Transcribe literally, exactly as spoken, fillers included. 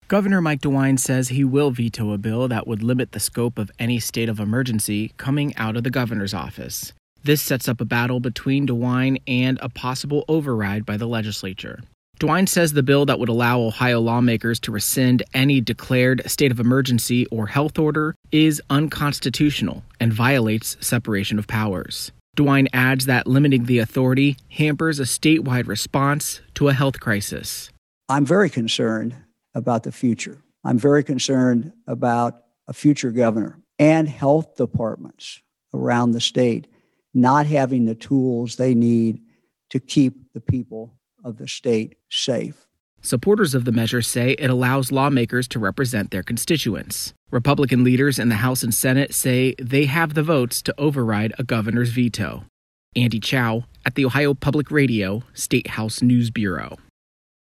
Governor Mike DeWine says he will veto a bill that would limit the scope of any state of emergency coming out of the governor's office. This sets up a battle between DeWine and a possible override by the legislature. DeWine says the bill that would allow Ohio lawmakers to rescind any declared state of emergency or health order is unconstitutional and violates separation of powers. DeWine adds that limiting the authority hampers a statewide response to a health crisis. I'm very concerned about the future. I'm very concerned about a future governor and health departments around the state not having the tools they need to keep the people of the state safe. Supporters of the measure say it allows lawmakers to represent their constituents. Republican leaders in the House and Senate say they have the votes to override a governor's veto. Andy Chow at the Ohio Public Radio State House News Bureau.